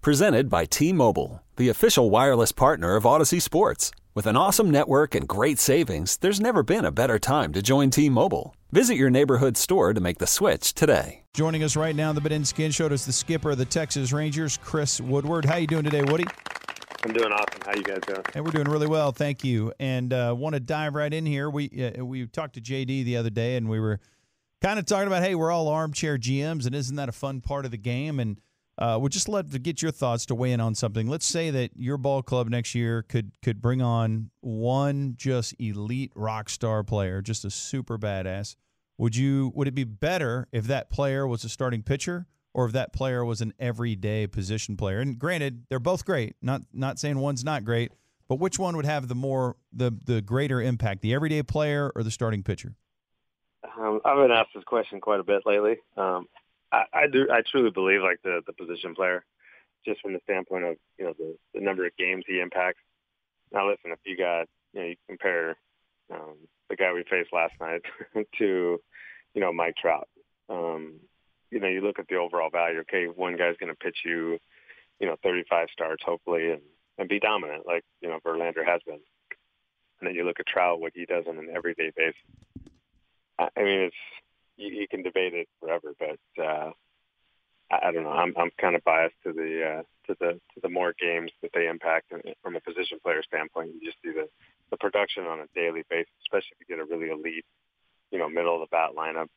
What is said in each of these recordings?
Presented by T-Mobile, the official wireless partner of Odyssey Sports. With an awesome network and great savings, there's never been a better time to join T-Mobile. Visit your neighborhood store to make the switch today. Joining us right now on the Ben and Skin Show is the skipper of the Texas Rangers, Chris Woodward. How you doing today, Woody? I'm doing awesome. How you guys doing? Hey, we're doing really well, thank you. And want to dive right in here. We talked to JD the other day, and we were kind of talking about, hey, we're all armchair GMs, and isn't that a fun part of the game? And we'd just love to get your thoughts to weigh in on something. Let's say that your ball club next year could bring on one just elite rock star player, just a super badass. Would it be better if that player was a starting pitcher or if that player was an everyday position player? And granted, they're both great. Not saying one's not great, but which one would have the greater impact, the everyday player or the starting pitcher? I've been asked this question quite a bit lately. I truly believe like the position player, just from the standpoint of the number of games he impacts. Now listen, if you compare the guy we faced last night to Mike Trout, you look at the overall value. Okay, one guy's going to pitch you 35 starts hopefully and be dominant like Verlander has been, and then you look at Trout, what he does on an everyday basis. I mean, you can debate it forever, but I don't know. I'm kind of biased to the more games that they impact, and from a position player standpoint, you just see the production on a daily basis, especially if you get a really elite, middle of the bat lineup.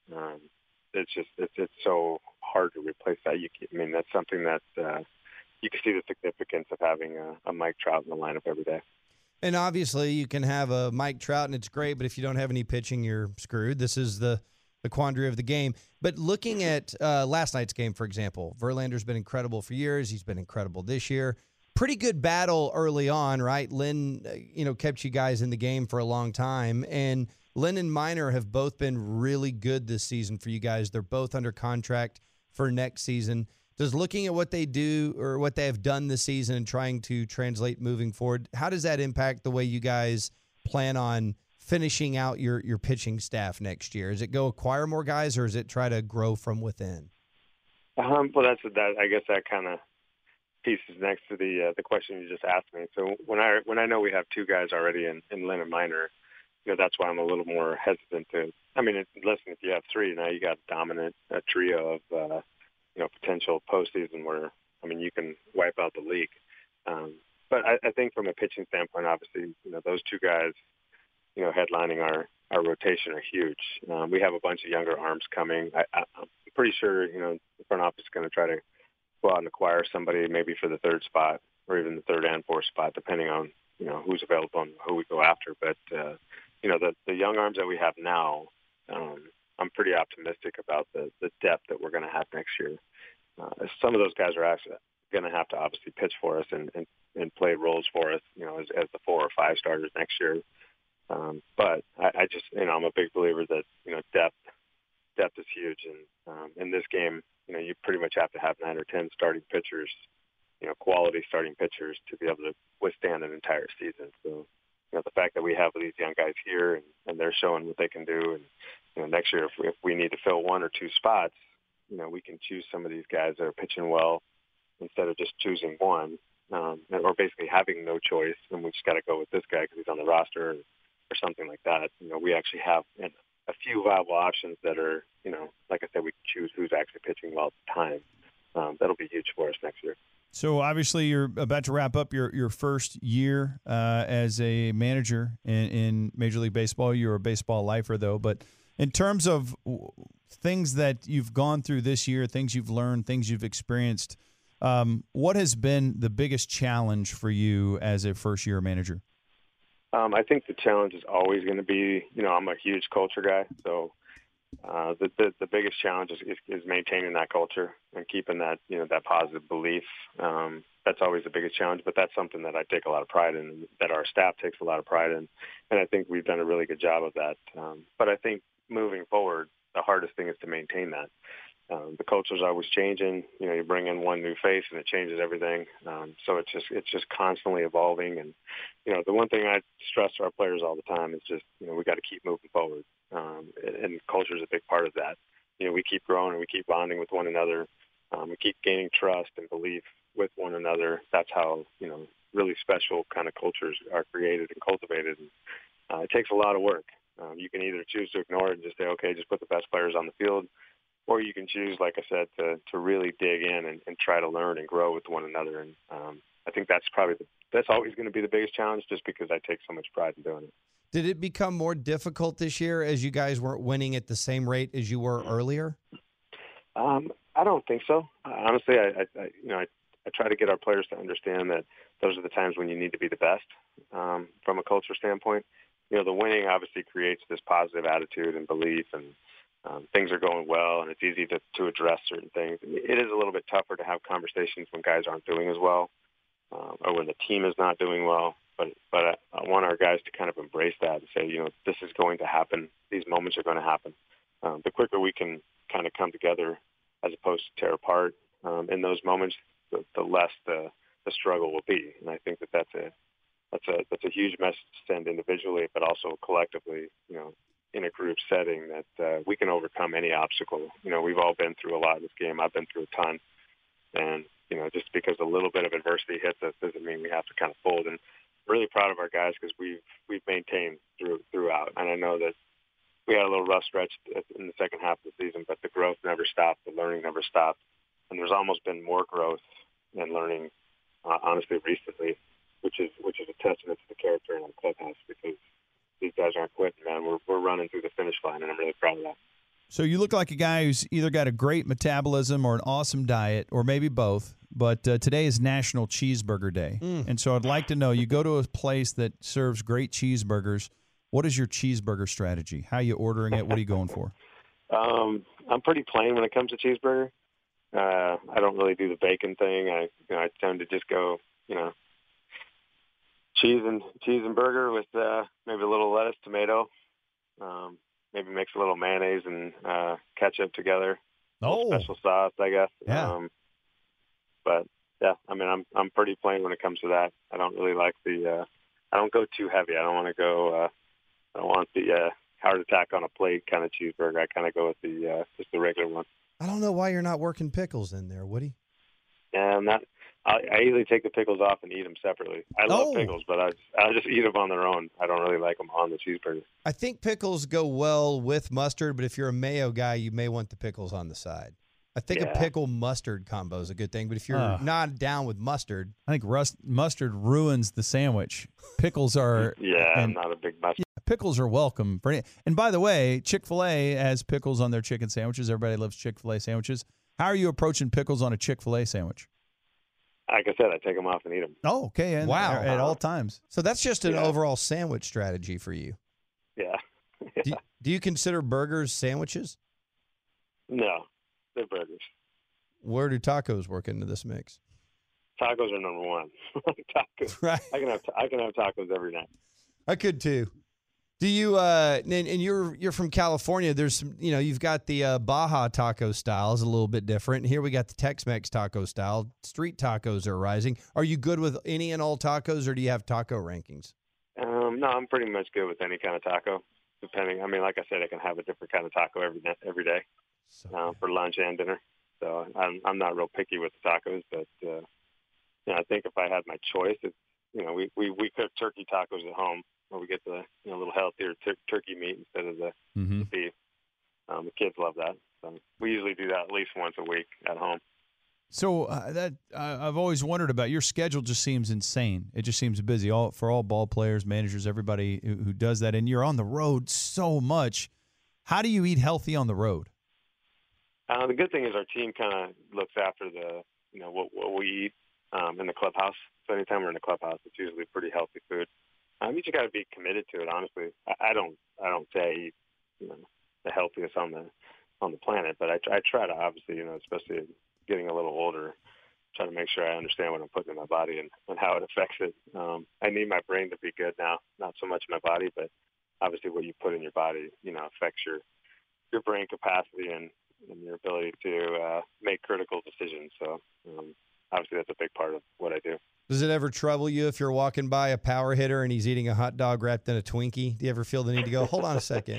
It's so hard to replace that. That's something that you can see the significance of having a Mike Trout in the lineup every day. And obviously, you can have a Mike Trout, and it's great, but if you don't have any pitching, you're screwed. This is the quandary of the game. But looking at last night's game, for example, Verlander's been incredible for years. He's been incredible this year. Pretty good battle early on, right? Lynn, kept you guys in the game for a long time. And Lynn and Minor have both been really good this season for you guys. They're both under contract for next season. Does looking at what they do or what they have done this season and trying to translate moving forward, how does that impact the way you guys plan on finishing out your pitching staff next year? Is it go acquire more guys, or is it try to grow from within? Well, I guess that kind of pieces next to the question you just asked me. So when I know we have two guys already in Lynn and Minor, that's why I'm a little more hesitant to. I mean, listen, if you have three, now you got a trio of potential postseason where you can wipe out the league. But I think from a pitching standpoint, obviously, those two guys, headlining our rotation are huge. We have a bunch of younger arms coming. I'm pretty sure, the front office is going to try to go out and acquire somebody maybe for the third spot or even the third and fourth spot, depending on, who's available and who we go after. But, the young arms that we have now, I'm pretty optimistic about the depth that we're going to have next year. Some of those guys are actually going to have to obviously pitch for us and play roles for us, as the 4 or 5 starters next year. But I just, I'm a big believer that, depth is huge. And in this game, you pretty much have to have 9 or 10 starting pitchers, quality starting pitchers to be able to withstand an entire season. So, the fact that we have these young guys here and they're showing what they can do. And, next year, if we need to fill 1 or 2 spots, we can choose some of these guys that are pitching well instead of just choosing one, or basically having no choice. And we just got to go with this guy because he's on the roster or something like that. We actually have a few viable options that are, like I said, we can choose who's actually pitching well at the time. That'll be huge for us next year. So obviously you're about to wrap up your first year as a manager in Major League Baseball. You're a baseball lifer, though. But in terms of things that you've gone through this year, things you've learned, things you've experienced, what has been the biggest challenge for you as a first-year manager? I think the challenge is always going to be, I'm a huge culture guy, so the biggest challenge is maintaining that culture and keeping that, that positive belief. That's always the biggest challenge, but that's something that I take a lot of pride in, that our staff takes a lot of pride in, and I think we've done a really good job of that. But I think moving forward, the hardest thing is to maintain that. The culture is always changing. You bring in one new face and it changes everything. So it's just constantly evolving. And the one thing I stress to our players all the time is just we got to keep moving forward. And culture is a big part of that. We keep growing and we keep bonding with one another. We keep gaining trust and belief with one another. That's how, really special kind of cultures are created and cultivated. And, it takes a lot of work. You can either choose to ignore it and just say, okay, just put the best players on the field, or you can choose, like I said, to really dig in and try to learn and grow with one another. And I think that's that's always going to be the biggest challenge, just because I take so much pride in doing it. Did it become more difficult this year as you guys weren't winning at the same rate as you were earlier? I don't think so. Honestly, I try to get our players to understand that those are the times when you need to be the best from a culture standpoint. The winning obviously creates this positive attitude and belief, and things are going well, and it's easy to address certain things. It is a little bit tougher to have conversations when guys aren't doing as well, or when the team is not doing well. But I want our guys to kind of embrace that and say, this is going to happen. These moments are going to happen. The quicker we can kind of come together as opposed to tear apart in those moments, the less the struggle will be. And I think that's a huge message to send individually, but also collectively, in a group setting, that we can overcome any obstacle. We've all been through a lot in this game. I've been through a ton. And, just because a little bit of adversity hits us doesn't mean we have to kind of fold. And really proud of our guys because we've maintained throughout. And I know that we had a little rough stretch in the second half of the season, but the growth never stopped. The learning never stopped. And there's almost been more growth and learning, honestly, recently, which is a testament to the character in our clubhouse, because these guys aren't quitting, man. We're running through the finish line, and I'm really proud of that. So you look like a guy who's either got a great metabolism or an awesome diet, or maybe both. But today is National Cheeseburger Day. And so I'd like to know, you go to a place that serves great cheeseburgers. What is your cheeseburger strategy? How are you ordering it? What are you going for? I'm pretty plain when it comes to cheeseburger. I don't really do the bacon thing. I tend to just go, cheese and burger with maybe a little lettuce, tomato, maybe mix a little mayonnaise and ketchup together. Special sauce, I guess. Yeah. But yeah, I mean, I'm pretty plain when it comes to that. I don't really like I don't go too heavy. I don't want to go. I don't want the heart attack on a plate kind of cheeseburger. I kind of go with just the regular one. I don't know why you're not working pickles in there, Woody. Yeah, I'm not. I usually take the pickles off and eat them separately. I love pickles, but I just eat them on their own. I don't really like them on the cheeseburger. I think pickles go well with mustard, but if you're a mayo guy, you may want the pickles on the side. I think a pickle mustard combo is a good thing, but if you're not down with mustard, I think mustard ruins the sandwich. Pickles are I'm not a big mustard. Yeah, pickles are welcome. And by the way, Chick-fil-A has pickles on their chicken sandwiches. Everybody loves Chick-fil-A sandwiches. How are you approaching pickles on a Chick-fil-A sandwich? Like I said, I take them off and eat them. Oh, okay. And wow. At all times. So that's just an overall sandwich strategy for you. Yeah. Do you consider burgers sandwiches? No, they're burgers. Where do tacos work into this mix? Tacos are number one. Tacos. Right. I can have tacos every night. I could too. Do you? And you're from California. There's some, you've got the Baja taco style is a little bit different. Here we got the Tex-Mex taco style. Street tacos are rising. Are you good with any and all tacos, or do you have taco rankings? No, I'm pretty much good with any kind of taco. Depending, I mean, like I said, I can have a different kind of taco every day for lunch and dinner. So I'm not real picky with the tacos, but I think if I had my choice, it's, we cook turkey tacos at home, where we get the little healthier turkey meat instead of the beef. The kids love that. So we usually do that at least once a week at home. So I've always wondered about your schedule. Just seems insane. It just seems busy for all ball players, managers, everybody who does that. And you're on the road so much. How do you eat healthy on the road? The good thing is our team kind of looks after what we eat in the clubhouse. So anytime we're in the clubhouse, it's usually pretty healthy food. You just got to be committed to it. Honestly, I don't say I eat the healthiest on the planet, but I try to, obviously, especially getting a little older, try to make sure I understand what I'm putting in my body and how it affects it. I need my brain to be good now, not so much my body, but obviously what you put in your body, affects your brain capacity and your ability to make critical decisions. So obviously that's a big part of what I do. Does it ever trouble you if you're walking by a power hitter and he's eating a hot dog wrapped in a Twinkie? Do you ever feel the need to go, hold on a second?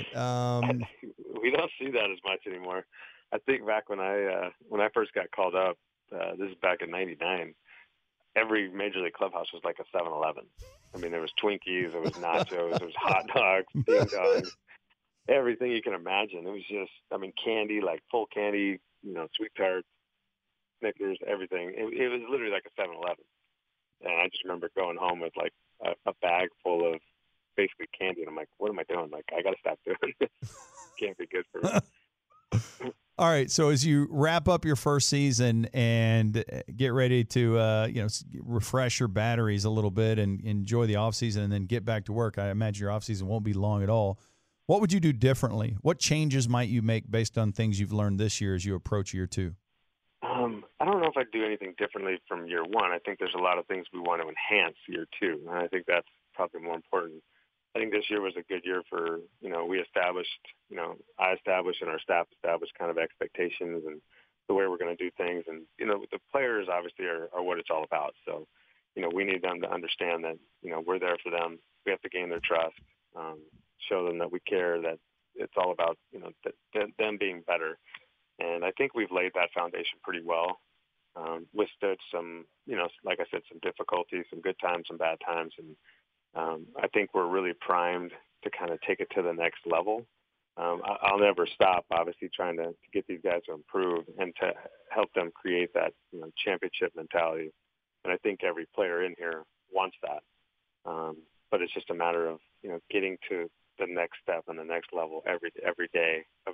We don't see that as much anymore. I think back when I first got called up, this is back in '99, every Major League clubhouse was like a 7-Eleven. I mean, there was Twinkies, there was nachos, there was hot dogs, ding dongs, everything you can imagine. It was just, I mean, candy, like full candy, sweet tarts, Snickers, everything. It was literally like a 7-Eleven. And I just remember going home with like a bag full of basically candy. And I'm like, what am I doing? Like, I got to stop doing this. Can't be good for me. All right. So as you wrap up your first season and get ready to, refresh your batteries a little bit and enjoy the off season and then get back to work, I imagine your off season won't be long at all. What would you do differently? What changes might you make based on things you've learned this year as you approach year two? I don't know if I'd do anything differently from year one. I think there's a lot of things we want to enhance year two, and I think that's probably more important. I think this year was a good year for, we established, I established and our staff established kind of expectations and the way we're going to do things. And, the players obviously are what it's all about. So, we need them to understand that, we're there for them. We have to gain their trust, show them that we care, that it's all about, them being better. And I think we've laid that foundation pretty well, withstood some, like I said, some difficulties, some good times, some bad times. And I think we're really primed to kind of take it to the next level. I'll never stop, obviously, trying to get these guys to improve and to help them create that championship mentality. And I think every player in here wants that. But it's just a matter of, getting to the next step and the next level every day of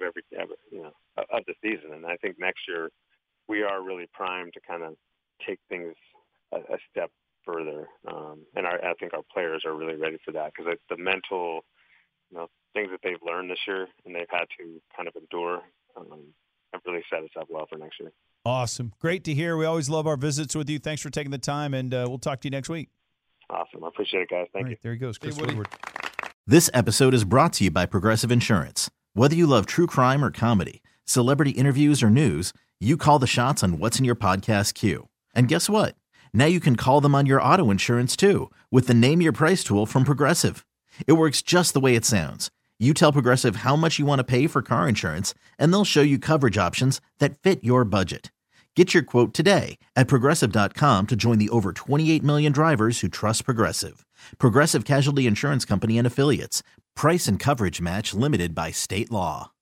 of the season. And I think next year we are really primed to kind of take things a step further. And I think our players are really ready for that because the mental, things that they've learned this year and they've had to kind of endure have really set us up well for next year. Awesome. Great to hear. We always love our visits with you. Thanks for taking the time, and we'll talk to you next week. Awesome. I appreciate it, guys. Thank you. There he goes, Chris Woodward. This episode is brought to you by Progressive Insurance. Whether you love true crime or comedy, celebrity interviews or news, you call the shots on what's in your podcast queue. And guess what? Now you can call them on your auto insurance too with the Name Your Price tool from Progressive. It works just the way it sounds. You tell Progressive how much you want to pay for car insurance, and they'll show you coverage options that fit your budget. Get your quote today at Progressive.com to join the over 28 million drivers who trust Progressive. Progressive Casualty Insurance Company and Affiliates. Price and coverage match limited by state law.